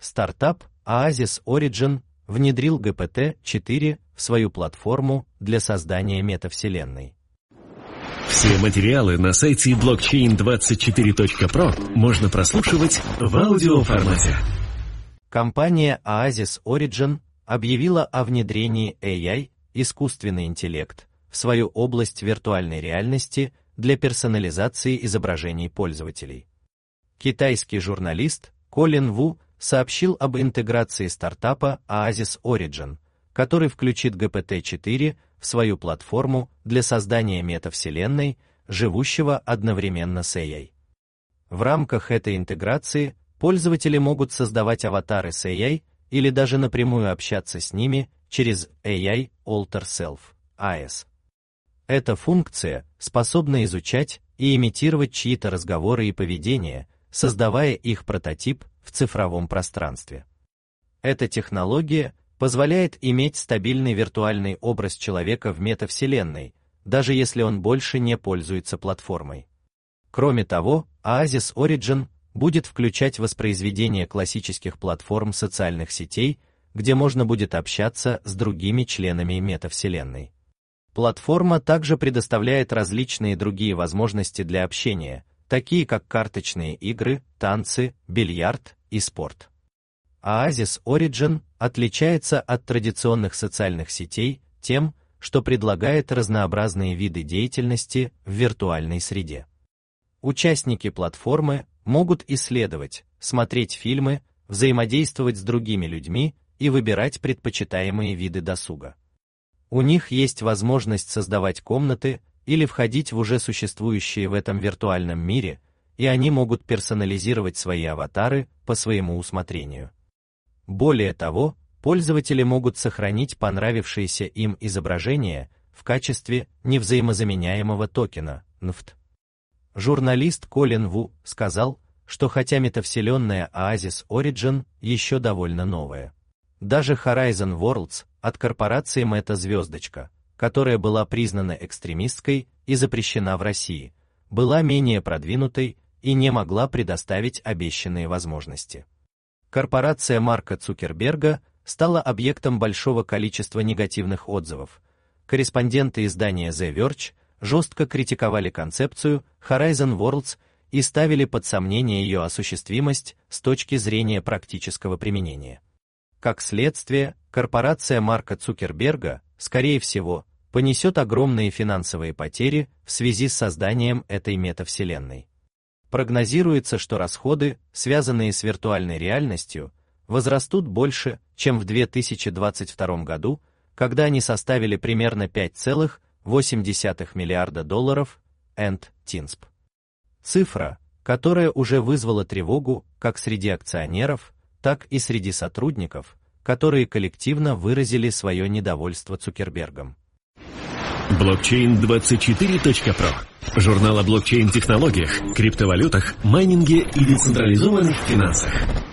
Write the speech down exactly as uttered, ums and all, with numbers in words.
Стартап Oasis Origin внедрил джи пи ти четыре в свою платформу для создания метавселенной. Все материалы на сайте блокчейн двадцать четыре точка про можно прослушивать в аудиоформате. Компания Oasis Origin объявила о внедрении эй ай, искусственный интеллект, в свою область виртуальной реальности для персонализации изображений пользователей. Китайский журналист Колин Ву сообщил об интеграции стартапа Oasis Origin, который включит джи пи ти четыре в свою платформу для создания метавселенной, живущего одновременно с эй ай. В рамках этой интеграции пользователи могут создавать аватары с эй ай или даже напрямую общаться с ними через эй ай Alter Self, эй эс. Эта функция способна изучать и имитировать чьи-то разговоры и поведение, создавая их прототип в цифровом пространстве. Эта технология позволяет иметь стабильный виртуальный образ человека в метавселенной, даже если он больше не пользуется платформой. Кроме того, Oasis Origin будет включать воспроизведение классических платформ социальных сетей, где можно будет общаться с другими членами метавселенной. Платформа также предоставляет различные другие возможности для общения, такие как карточные игры, танцы, бильярд и спорт. Oasis Origin отличается от традиционных социальных сетей тем, что предлагает разнообразные виды деятельности в виртуальной среде. Участники платформы могут исследовать, смотреть фильмы, взаимодействовать с другими людьми и выбирать предпочитаемые виды досуга. У них есть возможность создавать комнаты или входить в уже существующие в этом виртуальном мире, и они могут персонализировать свои аватары по своему усмотрению. Более того, пользователи могут сохранить понравившиеся им изображения в качестве невзаимозаменяемого токена эн эф ти. Журналист Колин Ву сказал, что хотя метавселенная Oasis Origin еще довольно новая, даже Horizon Worlds от корпорации Meta-звездочка, которая была признана экстремистской и запрещена в России, была менее продвинутой и не могла предоставить обещанные возможности. Корпорация Марка Цукерберга стала объектом большого количества негативных отзывов. Корреспонденты издания The Verge жестко критиковали концепцию Horizon Worlds и ставили под сомнение ее осуществимость с точки зрения практического применения. Как следствие, корпорация Марка Цукерберга, скорее всего, понесет огромные финансовые потери в связи с созданием этой метавселенной. Прогнозируется, что расходы, связанные с виртуальной реальностью, возрастут больше, чем в две тысячи двадцать втором году, когда они составили примерно пять целых восемь десятых миллиарда долларов, энд Тинсп. Цифра, которая уже вызвала тревогу как среди акционеров, так и среди сотрудников, которые коллективно выразили свое недовольство Цукербергом. блокчейн двадцать четыре точка про. Журнал о блокчейн-технологиях, криптовалютах, майнинге и децентрализованных финансах.